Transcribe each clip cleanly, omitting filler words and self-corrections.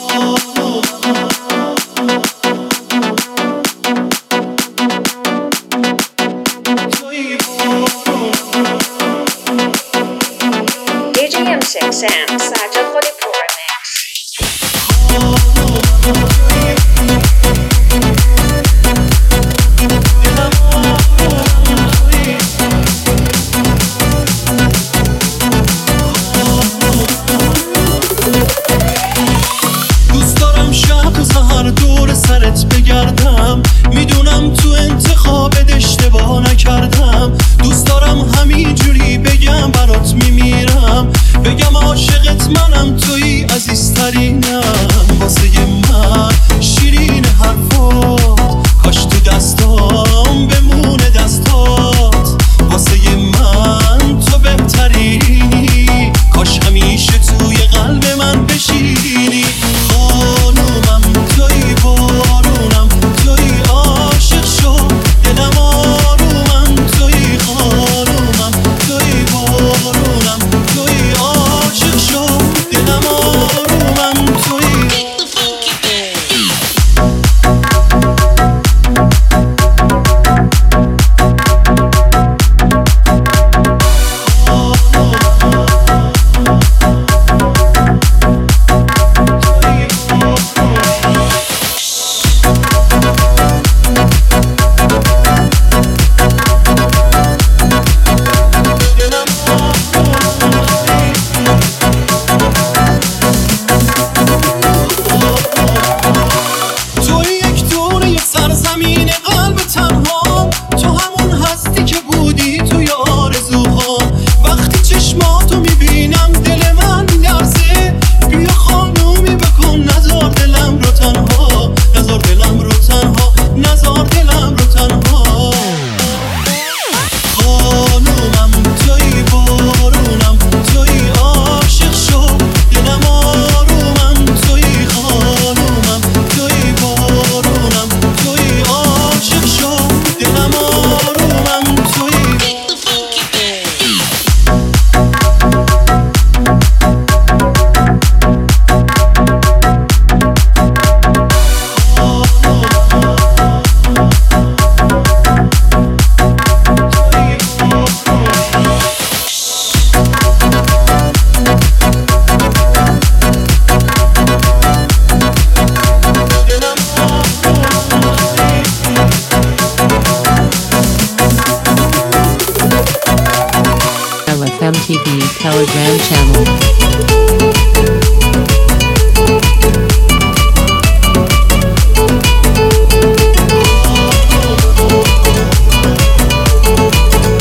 Sam سجاد خودی پرمکس دوست دارم شب و سحر دور سرت بگردم، میدونم تو انتخابت اشتباه نکردم. دوست دارم همینجوری بگم برات میمیرم، بگم عاشقت منم توی عزیزترینم. واسه من شیرین حرفات، کاش تو دستام بمونه دستات. واسه من تو بهترینی، کاش همیشه توی قلب من بشینی. خانومم توی بارونم، توی عاشق شو دلم آرومم. توی خانومم توی بارونم، توی عاشق شو دلم آرومم. توی زمین قلب تنها، تو همون هستی که بودی توی آرزوها. وقتی چشماتو میبینم دل من میلرزه، بیا خانومی بکن نذار دلم رو تنها، نذار دلم رو تنها، نذار دلم رو تنها. خانومم توی بارونم، توی عاشق شو دلم آرومم. توی خانومم توی بارونم، توی عاشق شو دلم آرومم. توی LFMTV Telegram channel.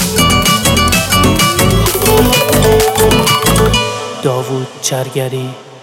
داوود چرگری